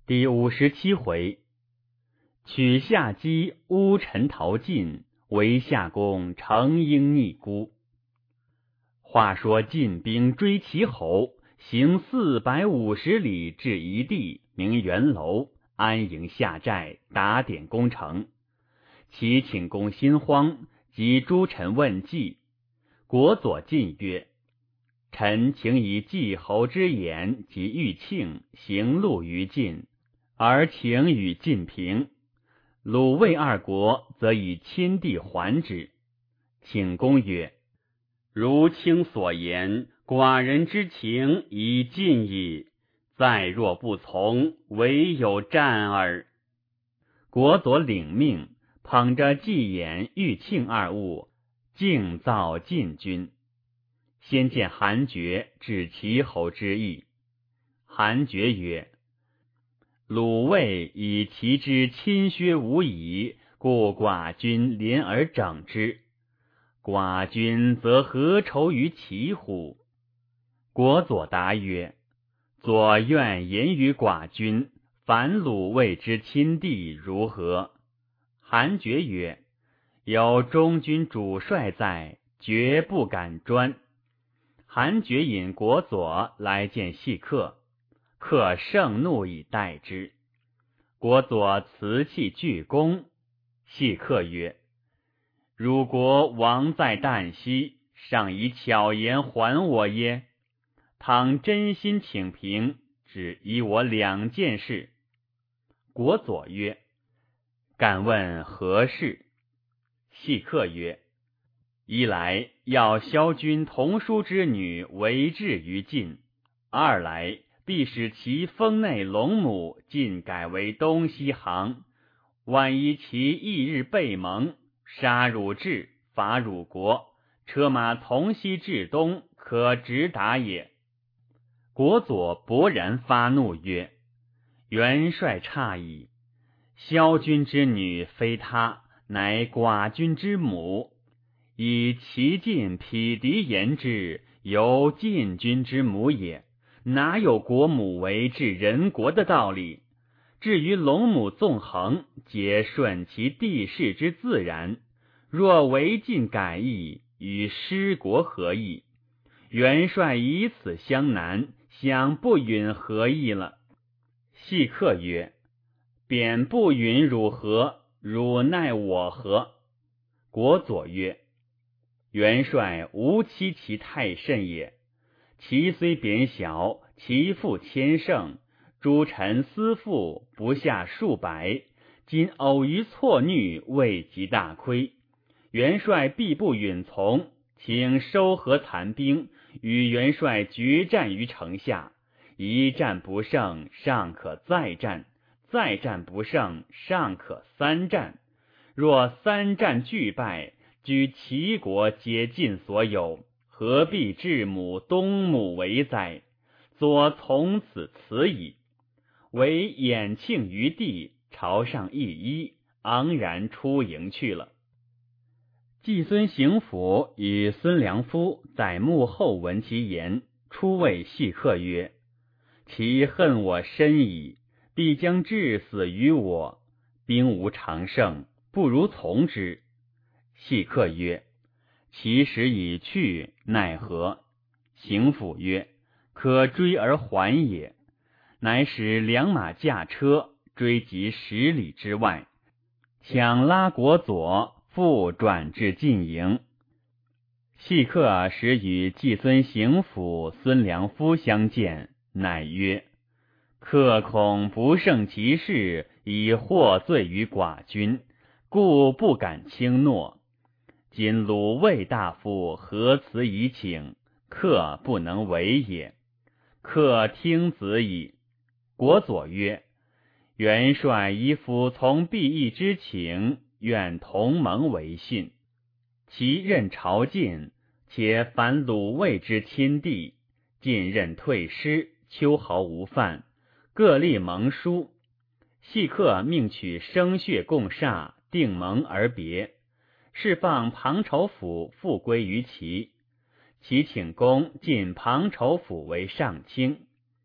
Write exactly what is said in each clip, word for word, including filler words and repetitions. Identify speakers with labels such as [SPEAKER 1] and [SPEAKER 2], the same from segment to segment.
[SPEAKER 1] 第五十七回，取下机乌陈逃进，为夏公成婴匿孤。话说晋兵追齐侯，行四百五十里至一地，名元楼，安营下寨，打点攻城。齐顷公心慌，及诸臣问计。国佐进曰：臣请以季侯之言及玉庆行路于晋，而请与晋平。鲁魏二国则以亲地还之。请公曰：如卿所言，寡人之情已尽矣，再若不从，唯有战耳。国佐领命，捧着季偃、玉庆二物，径造晋军。先见韩厥，指齐侯之意。韩厥曰：鲁魏以齐之侵削无已，故寡君临而整之。寡君则何仇于齐乎？国佐答曰：左愿言于寡君，反鲁魏之亲地如何？韩厥曰：有中军主帅在，绝不敢专。韩厥引国佐来见细客，客盛怒以待之。国佐辞气鞠躬。细客曰：汝国王在旦夕，尚以巧言还我耶？倘真心请平，只依我两件事。国佐曰：敢问何事？细客曰：一来要萧君同叔之女为质于晋，二来必使其封内龙母尽改为东西行，万一其翌日被蒙，杀汝至，伐汝国，车马从西至东，可直达也。国佐勃然发怒曰：元帅诧异，萧君之女非他，乃寡君之母，以齐晋匹敌言之，由晋君之母也，哪有国母为治人国的道理？至于龙母纵横，皆顺其地势之自然，若违晋改易，与失国何异？元帅以此相难，想不允何意了？细客曰：便不允汝何？汝奈我何？国佐曰：元帅无欺其太甚也。其虽贬小，其父千乘，诸臣私妇不下数百，今偶于错虐，未及大亏。元帅必不允从，请收合残兵，与元帅决战于城下。一战不胜，尚可再战；再战不胜，尚可三战。若三战俱败，居齐国皆尽所有，何必至母东母为哉？左从此辞矣。唯衍庆于地，朝上一揖，昂然出营去了。季孙行府与孙良夫在幕后闻其言，出谓细客曰：其恨我深矣，必将致死于我，兵无常胜，不如从之。细客曰：其时已去，奈何？行府曰：可追而还也。乃使良马驾车，追及十里之外，抢拉国佐，复转至晋营。细客使与季孙行府、孙良夫相见，乃曰：客恐不胜其事，以获罪于寡君，故不敢轻诺。今鲁卫大夫何辞以请，客不能为也。客听子矣。国佐曰：元帅以服从必义之情，愿同盟为信。其任朝晋，且反鲁卫之亲弟，晋任退师，秋毫无犯，各立盟书。细客命取生血共煞，定盟而别，是放庞丑府复归于齐。齐请公进庞丑府为上卿。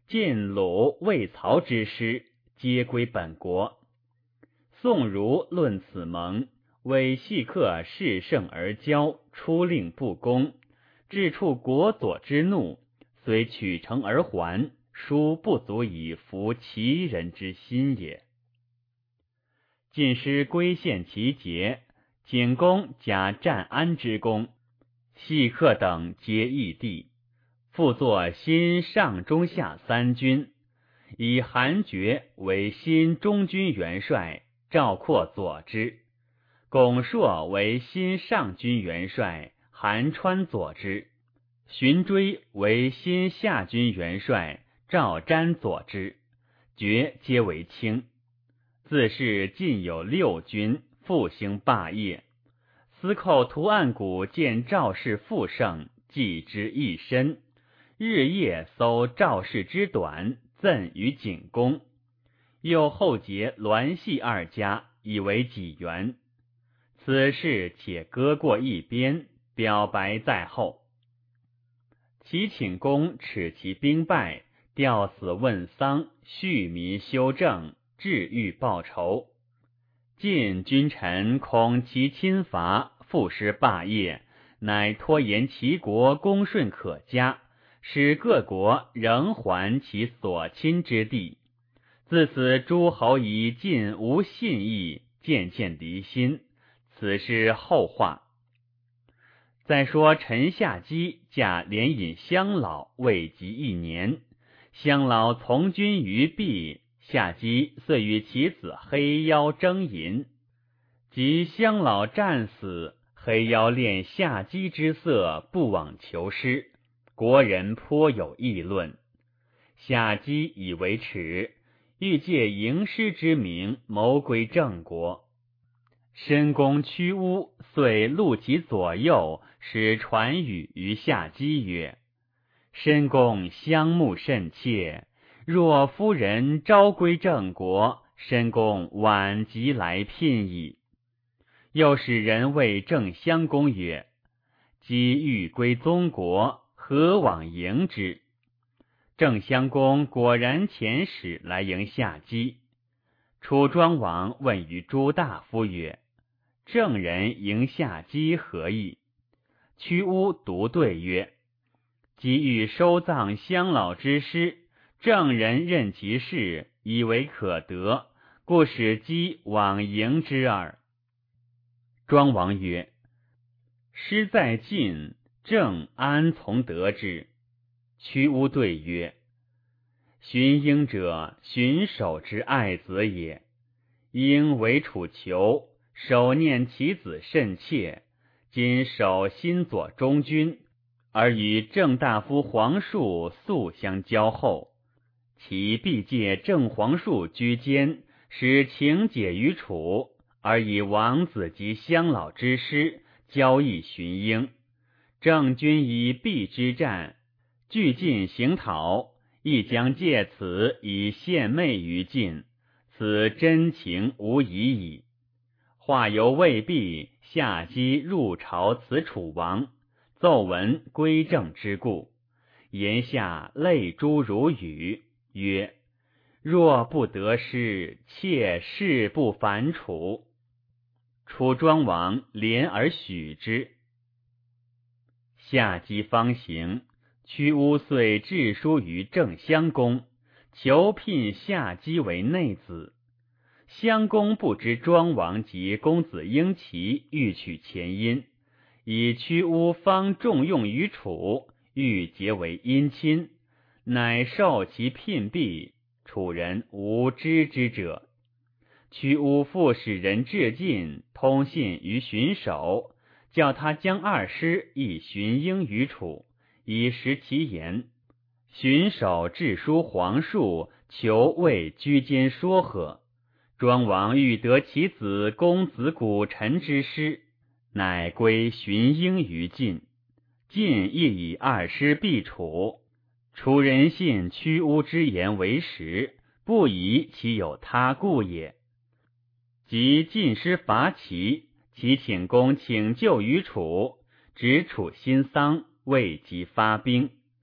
[SPEAKER 1] 晋、鲁、魏、曹之师，皆归本国。宋儒论此盟，为细客恃胜而骄，出令不公，致触国佐之怒，虽取城而还，殊不足以服其人之心也。晋师归献其节，景公假战安之功，细客等皆异地，复作新上中下三军，以韩厥为新中军元帅，赵括佐之；巩硕为新上军元帅，韩川佐之；荀追为新下军元帅，赵瞻佐之。厥皆为卿。自是晋有六军，复兴霸业。司寇屠岸贾见赵氏复盛，计之一身，日夜搜赵氏之短，赠于景公。又后结栾系二家，以为己元。此事且搁过一边，表白在后。齐顷公耻其兵败，吊死问丧，恤民修正，治欲报仇。晋君臣恐其侵伐，复失霸业，乃拖延齐国恭顺可嘉，使各国仍还其所侵之地。自此诸侯以晋无信义，渐渐离心，此是后话。再说陈夏姬嫁连尹乡老，未及一年，乡老从军于毕，夏姬遂与其子黑腰争淫。及乡老战死，黑腰恋夏姬之色，不往求师，国人颇有议论。夏姬以为耻，欲借迎师之名谋归郑国。申公屈巫遂录其左右，使传语于夏姬曰：申公相慕甚切，若夫人召归郑国，申公晚即来聘矣。又使人谓郑襄公曰：姬欲归宗国，何往迎之？郑襄公果然遣使来迎夏姬。楚庄王问于朱大夫曰：郑人迎夏姬何意？屈巫独对曰：姬欲收葬乡老之师，郑人任其事，以为可得，故使姬往迎之耳。庄王曰：师在晋，郑安从得之？屈巫对曰：荀婴者，荀守之爱子也。婴为楚囚，守念其子甚切，今守新左中军，而与郑大夫黄树素相交厚，其必借郑黄树居间，使情解于楚，而以王子及乡老之师交易荀婴。郑军以避之战，俱晋行讨，亦将借此以献媚于晋，此真情无疑矣。话犹未毕，夏姬入朝辞楚王，奏闻归郑之故，言下泪珠如雨，曰：若不得师，妾誓不反楚。楚庄王怜而许之。夏姬方行，屈巫遂致书于郑襄公，求聘夏姬为内子。襄公不知庄王及公子婴齐欲取前因，以屈巫方重用于楚，欲结为姻亲，乃受其聘币，楚人无知之者。屈巫复使人至晋，通信于荀守，叫他将二师以荀婴于楚，以实其言。荀守致书黄树，求为居间说和。庄王欲得其子公子古臣之师，乃归荀婴于晋。晋亦以二师避楚。楚人信屈巫之言为实，不疑其有他故也。及晋师伐齐，齐顷公请救于楚，执楚新丧，未及发兵。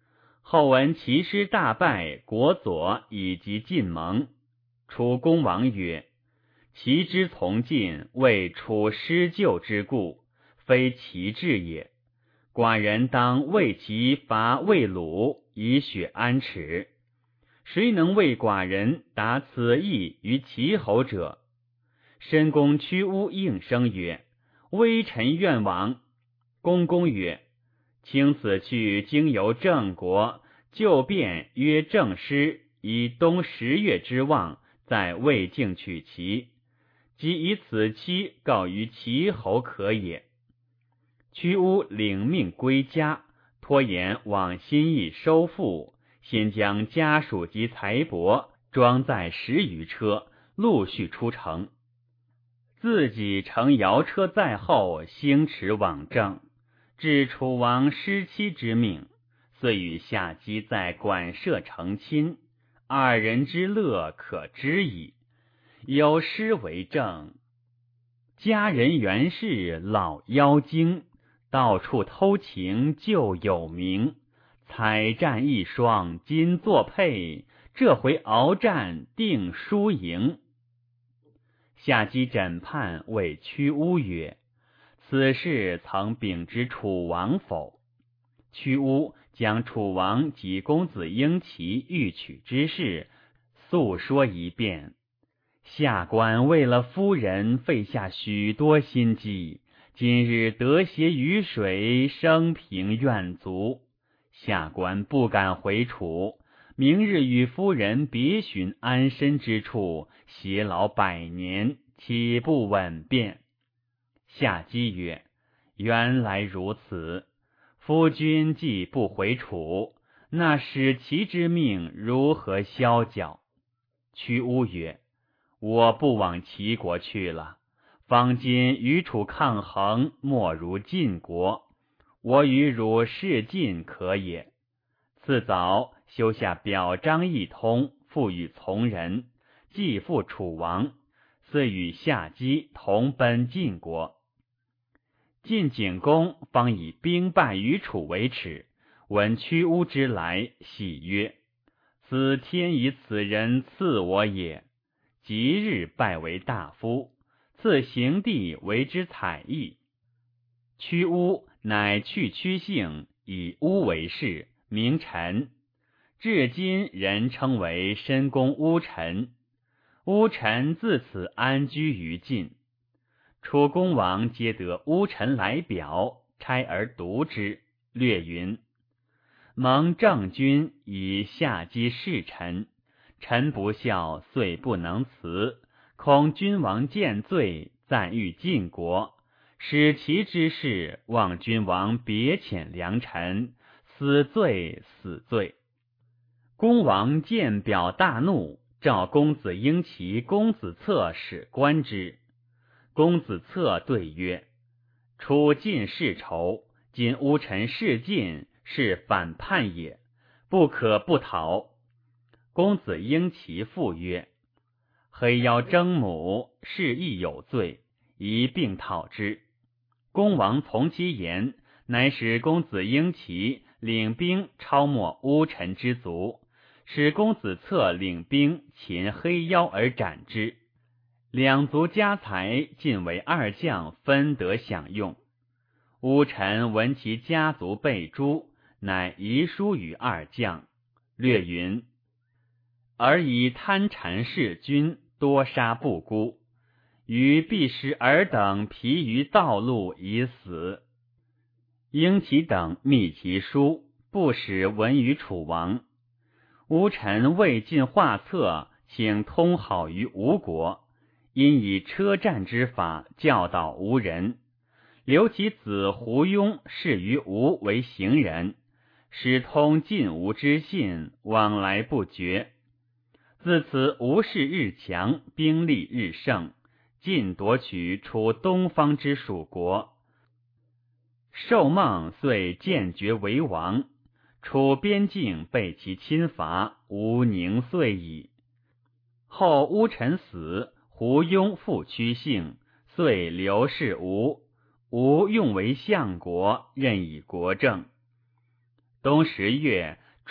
[SPEAKER 1] 后闻齐师大败国佐以及晋盟，楚公王曰：齐之从晋，为楚师救之故，非其志也。寡人当为其伐魏鲁，以雪安耻。谁能为寡人达此意于齐侯者？申公屈巫应声曰：微臣愿往。公公曰：卿此去，经由郑国，就便曰郑师，以冬十月之望，在魏境取齐，即以此期告于齐侯可也。屈巫领命归家，拖延往新邑收复，先将家属及财帛装载十余车，陆续出城，自己乘摇车在后，星驰往郑，至楚王失妻之命，遂与夏姬在馆舍成亲，二人之乐可知矣。有诗为证：佳人原是老妖精，到处偷情就有名。彩战一双今作配，这回鏖战定输赢。夏姬枕畔谓屈巫曰：此事曾禀知楚王否？屈巫将楚王及公子婴齐欲娶之事诉说一遍。下官为了夫人费下许多心机，今日得携于水，生平愿足。下官不敢回楚，明日与夫人别寻安身之处，偕老百年，岂不稳便？夏姬曰：原来如此。夫君既不回楚，那使其之命如何消缴？屈巫曰：我不往齐国去了。方今与楚抗衡，莫如晋国，我与汝事晋可也。次早修下表彰一通，付与从人，既付楚王，遂与夏姬同奔晋国。晋景公方以兵败于楚为耻，闻屈巫之来，喜曰：此天以此人赐我也。即日拜为大夫，赐行地为之采邑。屈巫乃去屈姓，以巫为氏，名臣。至今人称为申公巫臣。巫臣自此安居于晋。楚公王皆得巫臣来表，差而读之，略云：蒙郑君以夏姬侍臣，臣不孝，遂不能辞，恐君王见罪，暂欲晋国，使其之事，望君王别遣良臣，死罪死罪。公王见表大怒，召公子婴齐、公子策使观之。公子策对曰：楚晋世仇，今巫臣弑晋，是反叛也，不可不讨。公子婴齐复曰：黑妖征母，是亦有罪，一并讨之。公王从其言，乃使公子婴齐领兵抄没巫臣之族，使公子策领兵擒黑妖而斩之。两族家财尽为二将分得享用。巫臣闻其家族被诛，乃遗书于二将，略云：而以贪谗弑君，多杀不孤，于必使尔等疲于道路以死。婴齐等密其书，不使闻于楚王。巫臣未尽画策，请通好于吴国，因以车战之法教导吴人，留其子胡庸仕于吴为行人，使通晋吴之信，往来不绝。自此吴氏日强，兵力日盛，晋夺取楚东方之属国。寿梦遂渐绝为王，楚边境被其侵伐，吴宁遂矣。后巫臣死，胡庸复屈姓，遂刘氏吴，吴用为相国，任以国政。冬十月，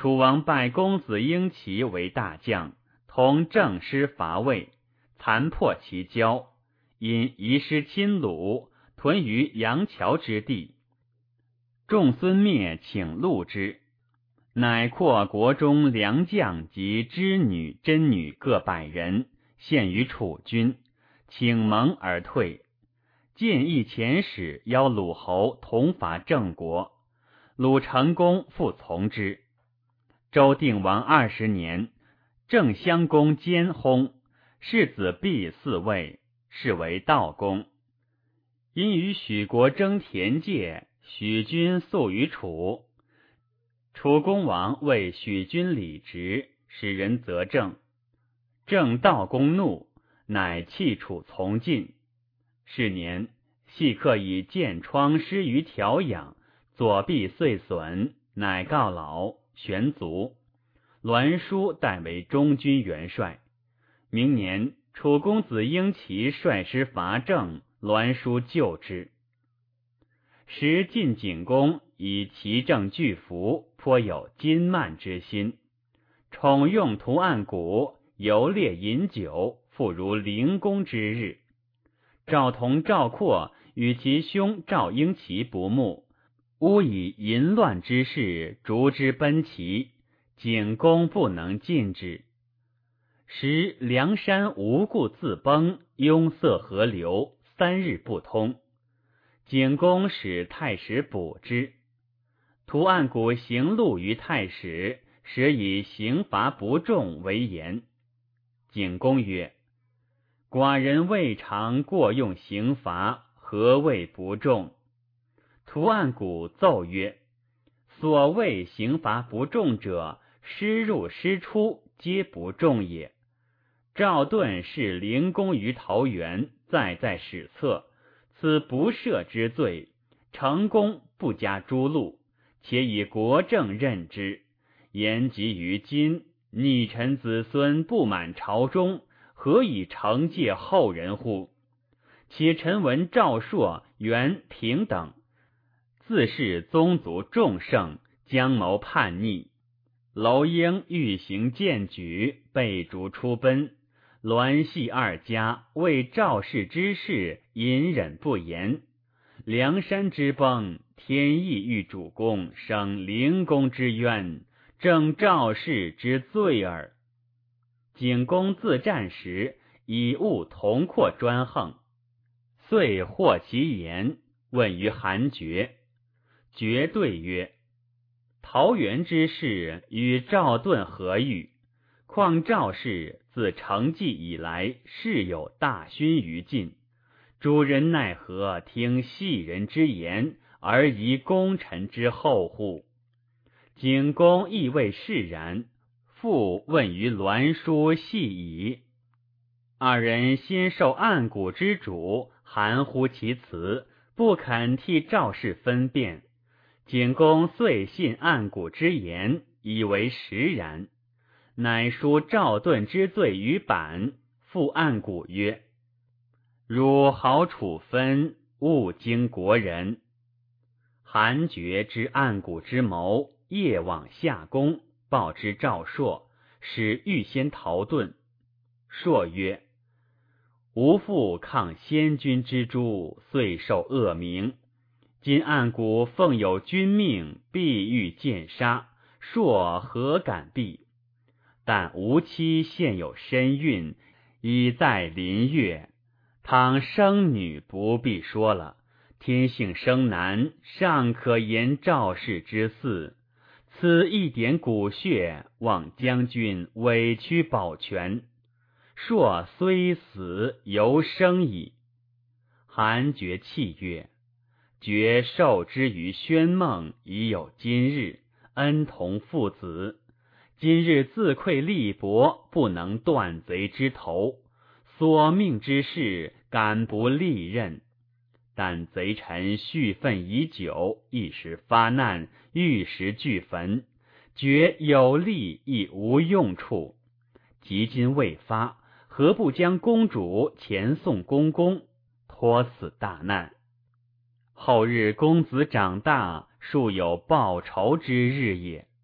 [SPEAKER 1] 楚王拜公子婴齐为大将，同正师伐魏，残破其交，因遗失亲鲁，屯于阳桥之地。仲孙灭请戮之，乃扩国中良将及织女、真女各百人，献于楚军，请盟而退。建议遣使邀鲁侯同伐郑国，鲁成公复从之。周定王二十年，郑襄公兼薨，世子毕嗣位，是为悼公。因与许国争田界，许君诉于楚。楚公王为许君礼直，使人责郑。郑悼公怒，乃弃楚从晋。是年，细客以箭疮失于调养，左臂遂损，乃告老，悬卒。栾书代为中军元帅。明年，楚公子婴齐率师伐郑，栾书救之。时晋景公以齐政拒服，颇有矜慢之心，宠用屠岸贾，游猎饮酒，复如灵公之日。赵同、赵括与其兄赵婴齐不睦，诬以淫乱之事逐之奔齐，景公不能禁之。时梁山无故自崩，壅塞河流，三日不通。景公使太史补之。屠岸贾行戮于太史，使以刑罚不重为言。景公曰：寡人未尝过用刑罚，何谓不重？屠岸贾奏曰：所谓刑罚不重者，师入师出，皆不重也。赵盾是灵公于桃园，在在史册，此不赦之罪，成功不加诛戮，且以国政任之。言及于今，逆臣子孙不满朝中，何以惩戒后人乎？且臣闻赵朔、袁、平等，自是宗族众盛，将谋叛逆。娄婴欲行荐举，被逐出奔。栾系二家为赵氏之事，隐忍不言。梁山之崩，天意欲主公生灵公之冤，正赵氏之罪耳。景公自战时，以物同括专横，遂获其言，问于韩厥。厥对曰：桃园之事与赵盾何异？况赵氏自成纪以来，事有大勋于晋，主人奈何听细人之言，而疑功臣之后乎？景公亦未释然，复问于栾书细矣。二人先受岸贾之主，含糊其辞，不肯替赵氏分辨。景公遂信岸贾之言，以为实然，乃书赵盾之罪于板，复岸贾曰：汝好处分，勿惊国人。韩厥知岸贾之谋，夜往夏宫，报之赵朔，使预先逃遁。朔曰：吾父抗先君之诛，遂受恶名。今岸贾奉有君命，必欲剑杀，朔何敢避？但吾妻现有身孕，已在临月，倘生女不必说了，天幸生男，尚可言赵氏之嗣。此一点骨血，望将军委屈保全。朔虽死，犹生矣。韩厥泣曰：厥受之于宣梦，已有今日，恩同父子。今日自愧力薄，不能断贼之头，所命之事，敢不利刃？但贼臣蓄愤已久，一时发难，玉石俱焚，厥有力亦无用处。及今未发，何不将公主前送公公，脱此大难？后日公子长大，庶有报仇之日也。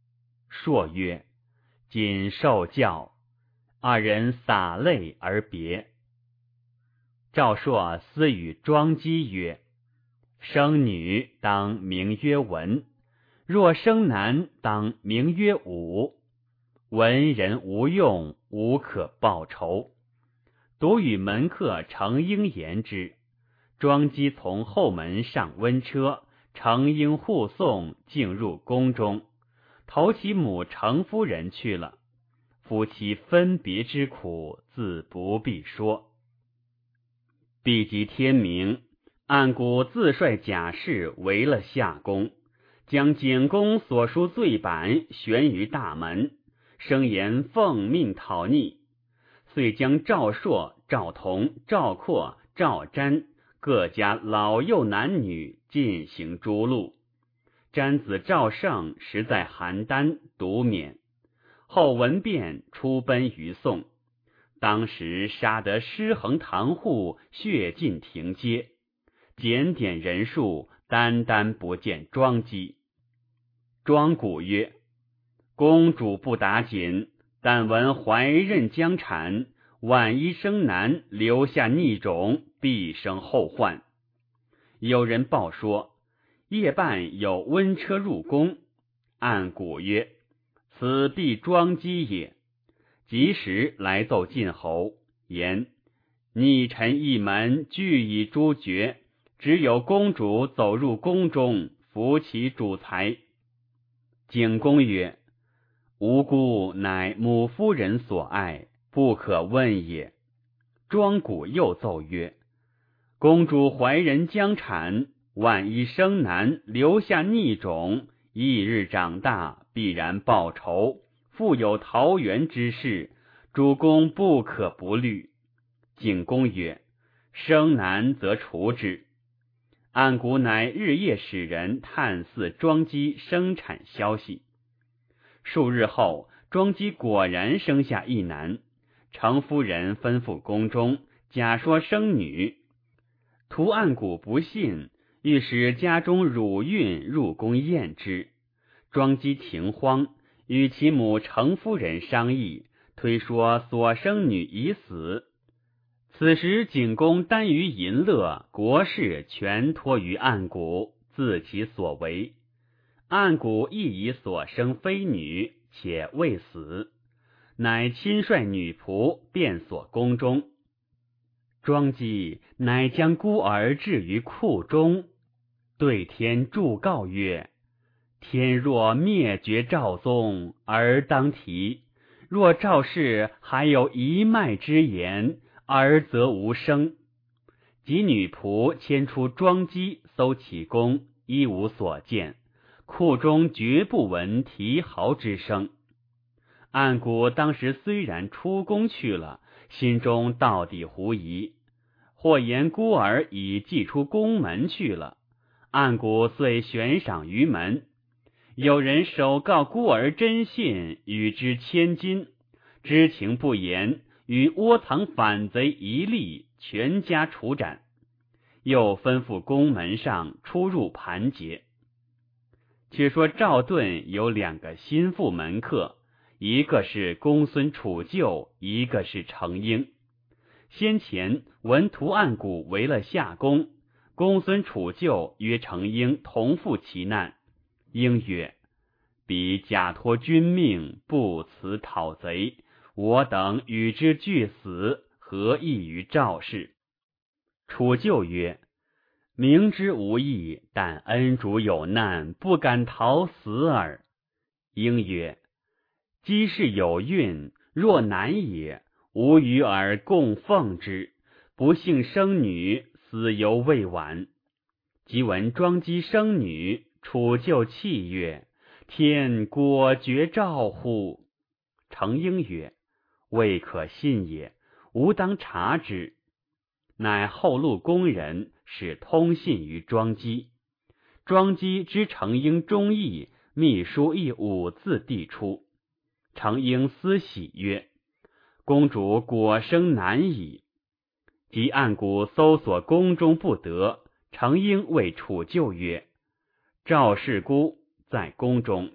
[SPEAKER 1] 朔曰：谨受教。二人洒泪而别。赵朔私语庄姬曰：生女当名曰文，若生男当名曰武。文人无用，无可报仇。独与门客程婴言之。庄姬从后门上温车，程婴护送，进入宫中，投其母程夫人去了。夫妻分别之苦，自不必说。必及天明，按古自率甲士围了夏宫，将简公所书罪版悬于大门，声言奉命讨逆。遂将赵朔、赵同、赵括、赵瞻各家老幼男女进行诛戮。瞻子赵胜实在邯郸，独免。后闻变，出奔于宋。当时杀得尸横堂户，血尽庭阶。检点人数，单单不见庄姬。庄古曰：公主不打紧，但闻怀妊将产，万一生男，留下逆种，必生后患。有人报说，夜半有温车入宫。按古曰：此必庄姬也。及时来奏晋侯，言逆臣一门俱已诛绝，只有公主走入宫中，扶其主才。景公曰：无辜乃母夫人所爱，不可问也。庄古又奏曰：公主怀人将产，万一生男，留下逆种，一日长大，必然报仇，复有桃园之事，主公不可不虑。景公曰：生男则除之。按古乃日夜使人探伺庄姬生产消息。数日后，庄姬果然生下一男。程夫人吩咐宫中，假说生女。图按古不信，欲使家中乳孕入宫验之。庄姬情慌，与其母程夫人商议，推说所生女已死。此时景公耽于淫乐，国事全托于按古，自其所为。按古亦以所生非女，且未死，乃亲率女仆遍所宫中。庄姬乃将孤儿置于库中，对天祝告曰：天若灭绝赵宗，儿当提；若赵氏还有一脉之言，儿则无生。及女仆牵出庄姬，搜其宫，一无所见，库中绝不闻啼嚎之声。按古当时虽然出宫去了，心中到底狐疑，或言孤儿已寄出宫门去了。按古遂悬赏于门。有人手告孤儿真信，与之千金，知情不言，与窝藏反贼一例，全家处斩。又吩咐宫门上出入盘结。却说赵盾有两个心腹门客，一个是公孙杵臼，一个是程婴。先前闻图按古为了夏宫，公孙杵臼约程婴同赴其难。婴曰：彼假托君命，不辞讨贼，我等与之俱死，何益于赵氏？杵臼曰：明知无益，但恩主有难，不敢逃死耳。婴曰：姬氏有孕，若男也，吾与尔共奉之，不幸生女，死犹未晚。即闻庄姬生女，杵臼泣曰：天果绝赵乎？程婴曰：未可信也，吾当察之。乃后录宫人，使通信于庄姬。庄姬知程婴忠义，密书一五字递出。程婴思喜曰：公主果生男矣。及按古搜索宫中不得，程婴谓杵臼曰：赵氏姑在宫中，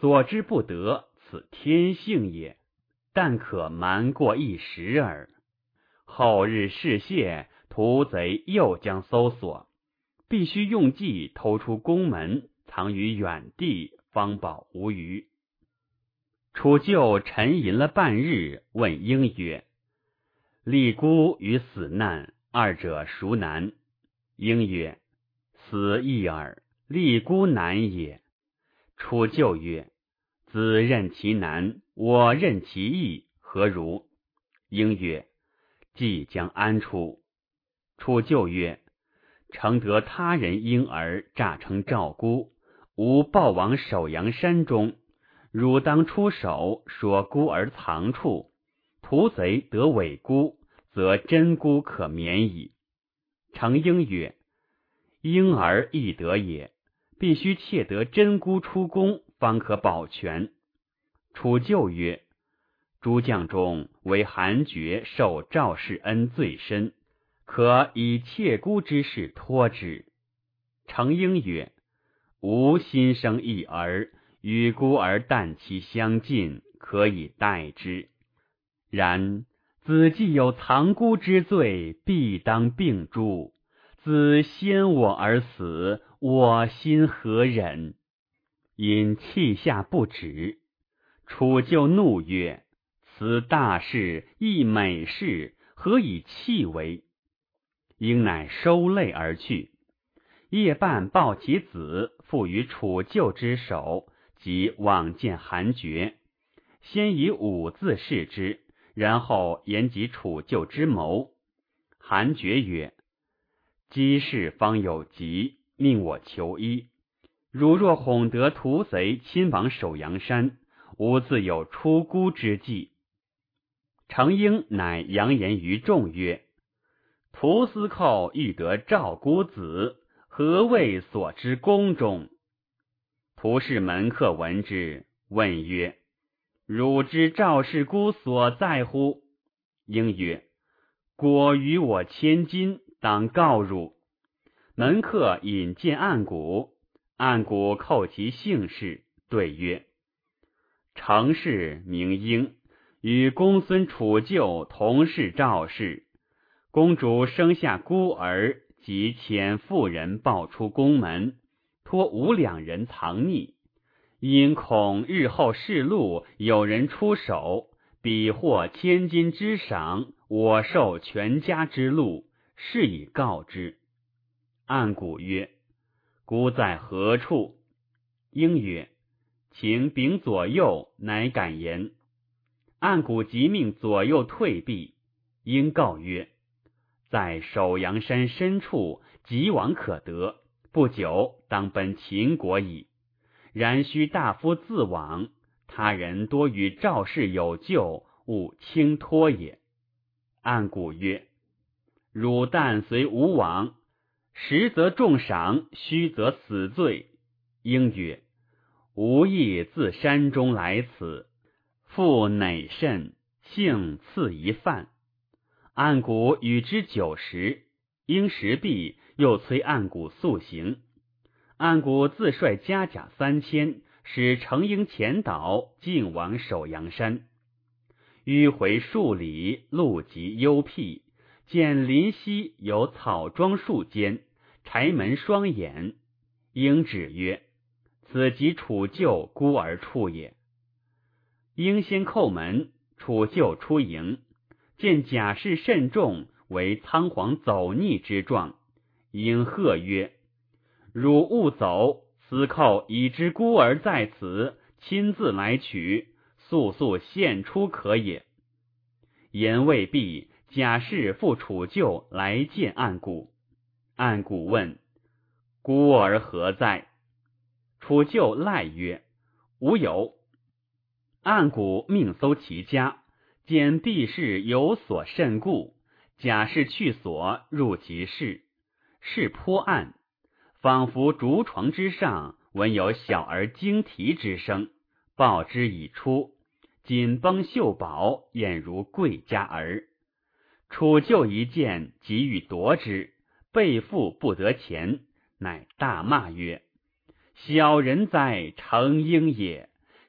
[SPEAKER 1] 所知不得，此天性也，但可瞒过一时耳。后日事泄，屠贼又将搜索，必须用计偷出宫门，藏于远地，方保无虞。楚旧沉吟了半日，问婴曰：立孤与死难，二者孰难？婴曰：死易耳，立孤难也。楚旧曰：子任其难，我任其易，何如？婴曰：即将安处？楚旧曰：诚得他人婴儿诈称赵孤，吾报往首阳山中，汝当出手，说孤儿藏处，屠贼得伪孤，则真孤可免矣。程婴曰：婴儿易得也，必须窃得真孤出宫，方可保全。楚旧曰：诸将中，唯韩厥受赵氏恩最深，可以窃孤之事托之。程婴曰：吾心生一儿，与孤儿旦期相近，可以待之。然子既有藏孤之罪，必当并诛。子先我而死，我心何忍？因泣下不止。楚旧怒曰：此大事，亦美事，何以弃为？婴乃收泪而去。夜半抱其子，付于楚旧之手，即往见韩厥，先以五字示之，然后言及楚旧之谋。韩厥曰：机事方有急，命我求医。汝若哄得屠贼亲往首阳山，吾自有出孤之计。程婴乃扬言于众曰：屠司寇欲得赵孤子，何谓所知宫中？屠氏门客闻之，问曰：汝知赵氏孤所在乎？婴曰：果与我千金，当告汝。门客引荐暗谷，暗谷叩其姓氏，对曰：程氏名婴，与公孙楚旧同是赵氏。公主生下孤儿，即遣妇人抱出宫门，托吾两人藏匿。因恐日后世路有人出手，彼获千金之赏，我受全家之禄，是以告之。暗谷曰：孤在何处？婴曰：请禀左右，乃敢言。暗谷即命左右退避。婴告曰：在首阳山深处，急往可得，不久当奔秦国矣。然须大夫自往，他人多与赵氏有旧，勿轻托也。暗谷曰：汝但随吾往，实则重赏，虚则死罪。婴曰：吾亦自山中来此，父馁甚，幸赐一饭。暗谷与之酒食，婴食毕，又催暗谷速行。暗谷自率家甲三千，使程婴前导，径往首阳山。迂回数里，路极幽僻，见林溪有草庄数间，柴门双眼。婴指曰：此即楚旧孤儿处也。婴先叩门，楚旧出迎，见甲士甚众，为仓皇走逆之状。婴喝曰：汝勿走，司寇已知孤儿在此，亲自来取，速速献出可也。言未毕，甲士复楚旧来见暗谷。暗谷问：孤儿何在？楚旧赖曰：无有。暗谷命搜其家，见毕氏有所甚故，甲士去所，入其室，室颇暗，仿佛竹床之上闻有小儿惊啼之声，报之已出，紧绷袖宝，俨如贵家儿。楚旧一见，急欲夺之，背负不得前，乃大骂曰：小人哉，程婴也！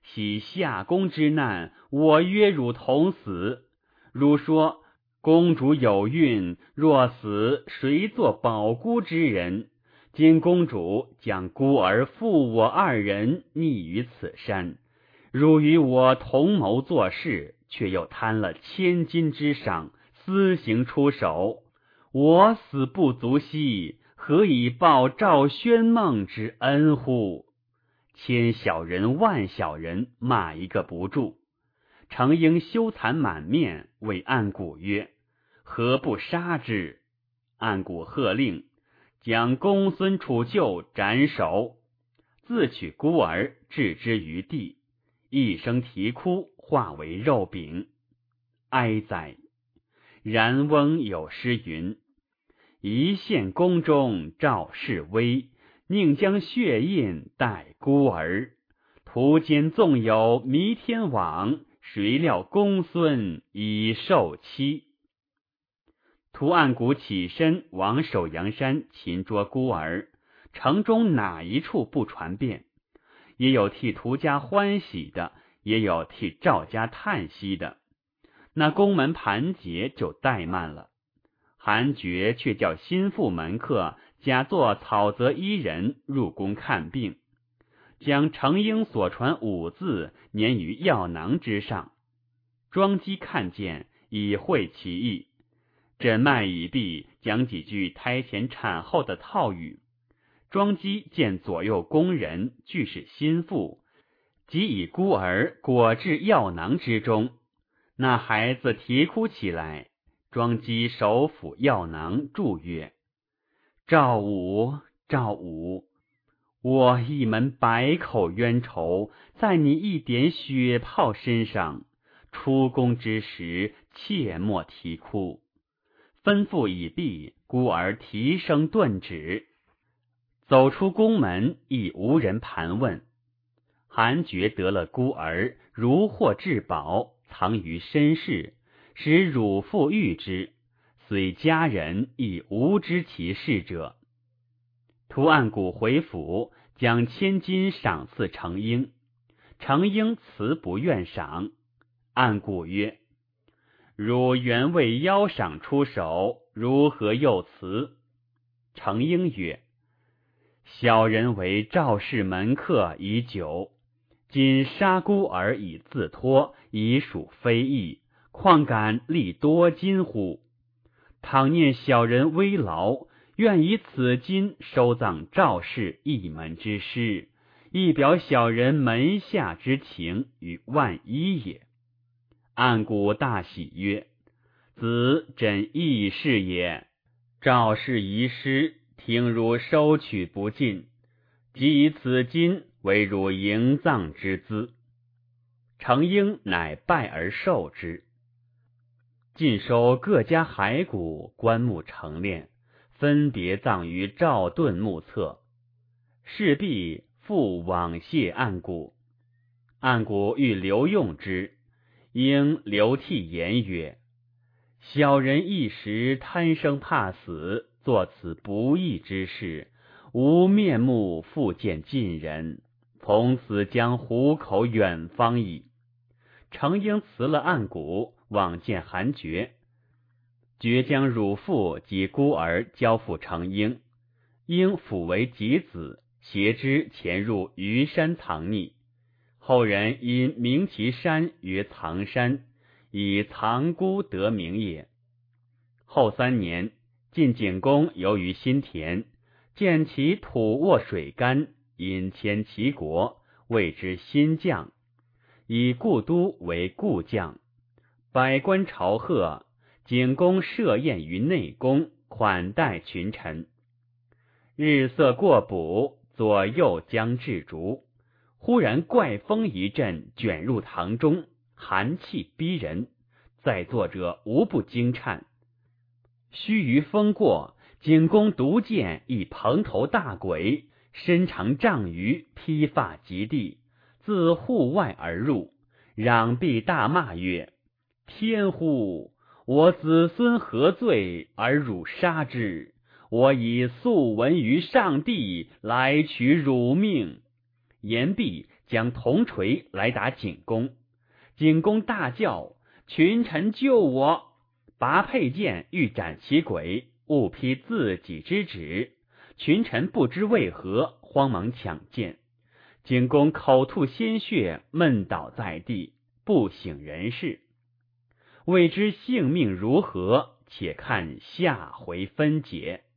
[SPEAKER 1] 喜夏公之难，我约汝同死。汝说公主有孕，若死，谁做保孤之人？今公主将孤儿负我二人溺于此山，汝与我同谋做事，却又贪了千金之赏，私行出手。我死不足惜，何以报赵宣梦之恩乎？千小人万小人，骂一个不住。程婴羞惭满面，谓暗谷曰：何不杀之？暗谷喝令，将公孙楚臼斩首，自取孤儿，置之于地，一声啼哭，化为肉饼。哀哉！然翁有诗云：一献宫中赵氏威，宁将血印待孤儿。途间纵有弥天网，谁料公孙已受妻。屠岸贾起身往首阳山擒捉孤儿，城中哪一处不传遍？也有替屠家欢喜的，也有替赵家叹息的。那宫门盘结就怠慢了。韩厥却叫心腹门客假作草泽伊人入宫看病，将程婴所传五字粘于药囊之上。庄姬看见，以会其意。诊脉已毕，讲几句胎前产后的套语。庄姬见左右宫人俱是心腹，即以孤儿裹至药囊之中。那孩子啼哭起来，庄姬手抚药囊，祝曰：赵武，赵武，我一门百口冤仇，在你一点血泡身上，出宫之时切莫啼哭。吩咐已毕，孤儿啼声顿止。走出宫门，亦无人盘问。韩厥得了孤儿，如获至宝，藏于身室，使乳父育之，虽家人亦无知其事者。屠岸贾回府，将千金赏赐程婴。程婴辞不愿赏。岸贾曰：汝原为邀赏出手，如何又辞？程婴曰：小人为赵氏门客已久，今杀孤儿以自脱，已属非义，况敢立多金乎？倘念小人危劳，愿以此金收葬赵氏一门之师，以表小人门下之情与万一也。岸贾大喜曰：子朕亦是也。赵氏遗失，听汝收取不尽，即以此金为汝营葬之资。程婴乃拜而受之。尽收各家骸骨，棺木成殓，分别葬于赵盾墓侧。事毕，复往谢岸贾。岸贾欲留用之，应流涕言曰：小人一时贪生怕死，作此不义之事，无面目复见近人，从此将虎口远方矣。程婴辞了岸贾，往见韩厥。厥将乳父及孤儿交付程婴，婴抚为己子，携之潜入虞山藏匿。后人因名其山曰藏山，以藏孤得名也。后三年，晋景公游于新田，见其土卧水干，因迁其国，谓之新将，以故都为故将。百官朝贺，景公设宴于内宫，款待群臣。日色过补，左右将至烛，忽然怪风一阵，卷入堂中，寒气逼人，在座者无不惊颤。须臾风过，景公独见一蓬头大鬼，身长丈余，披发及地，自户外而入，攘臂大骂曰：天乎！我子孙何罪而汝杀之？我以素闻于上帝，来取汝命。言毕， 将铜锤来打景公。景公大叫：群臣救我！拔佩剑欲斩其鬼，误披自己之旨。群臣不知为何，慌忙抢剑。景公口吐鲜血，闷倒在地，不省人事。未知性命如何，且看下回分解。